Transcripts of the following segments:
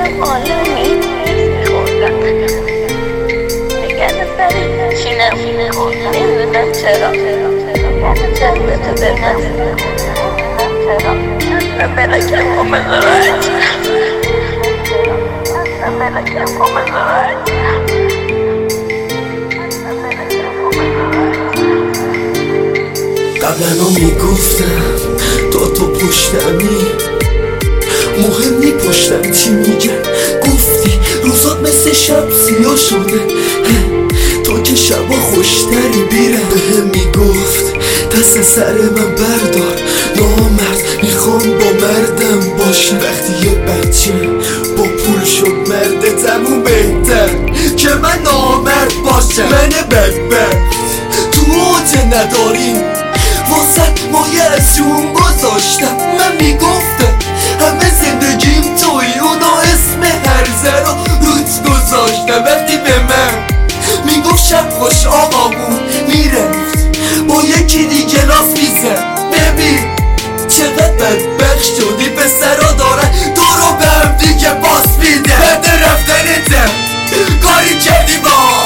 دلم عالمی خوردم نگرد برای چینم خوردم نمیدونم چرا چند تو دلم ملکم و مزارت ملکم و مزارت قبلا میگفتم تو پشتمی مهم نی پشتم چی میگن گفتی روزات مثل شب سیاه شده تو که شبا خوشتری بیرم بهم میگفت دست سر من بردار نامرد میخوام با مردم باشم وقتی یه بچه با پول شد مرد تموم بهتر که من نامرد باشم من بدبخت تو اوج نداریم واسه مایه از جون گذاشتم من میگفتم همه زندگیم توی اونا اسم هرزه رو روت گذاشتم وقتی به من میگفت شب خوش آقامون میرفت با یکی دیگه راست میزن ببین چقدر بدبخت شدی پسرا دارن تو رو به هم دیگه باس میده بده رفتنتم کاری کردی با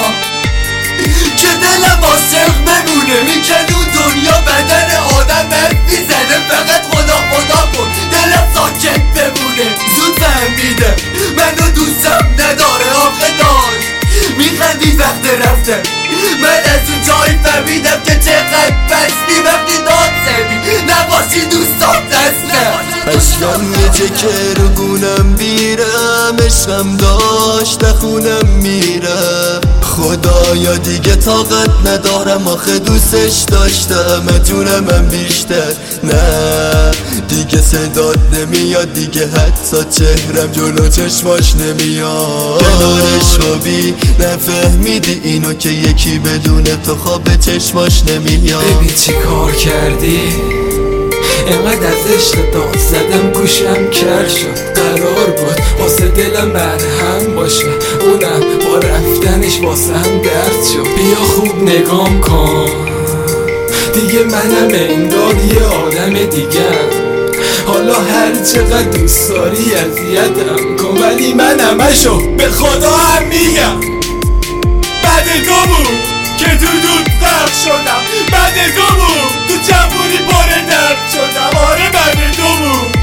که دلم عاشق بمونه میکرد اون دنیا بدن آدم بد میزنه فقط خدا کن دلم ساکت بمونه زود فهمیدم منو دوستم نداره آخه داشت میخندی وقت رفتن من از اون جایی فهمیدم که چقدر بستی وقتی داد زدی نباشی دوستان دستم عشقم یه چکه رو گونم بیرم عشقم داشت خونم میرم خدایا دیگه طاقت ندارم آخه دوستش داشتم جونم من بیشتر نه دیگه صدات نمیاد دیگه حتی چهرم جلو چشماش نمیاد کنارش خوابی نفهمیدی اینو که یکی بدون تو خواب چشماش نمیاد ببین چی کار کردی اینقدر از عشق داد زدم گوشم کر شد قرار بود واسه دلم مرهم باشه اونم با رفتنش واسه هم درد شد بیا خوب نگام کن دیگه منم انگار یه آدم دیگه حالا هر چقدر دوست داری اذیتم کن ولی من همشو به خدا هم میگم بعد تو بود که تو دود غرق شدم بعد تو بود تو جوونی باره درد شدم آره بعد تو بود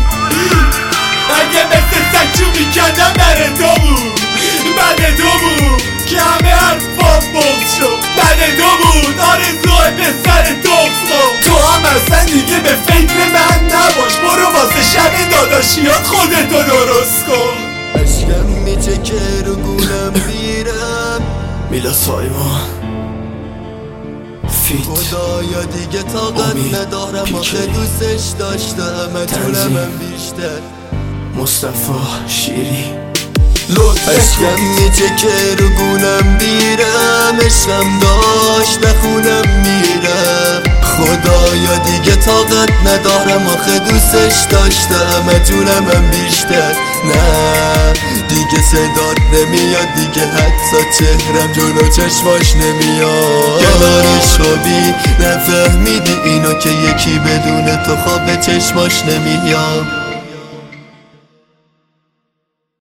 اگه مثل سکچو میکردم در تو بود بعد تو بود که همه حرفام بغض شد بعد تو بود آرزوهای به سر تو هم اصلا دیگه به فکر من نباش برو واسه شب داداشیات خودتو درست کن عشقم میچه که رو گونم بیرم میلا سایمان خدایا دیگه طاقت ندارم آخه دوستش داشتم جونم من بیشتر مصطفی شیری عشقم میچه که رو گونم بیرم عشقم داشت خونم میرم خدایا دیگه طاقت ندارم آخه دوستش داشتم جونم من بیشتر نه دیگه صدات نمیاد دیگه حتی چهرم جلو چشماش نمیاد کنارش خوابی نفهمیدی اینو که یکی بدون تو خواب چشماش نمیاد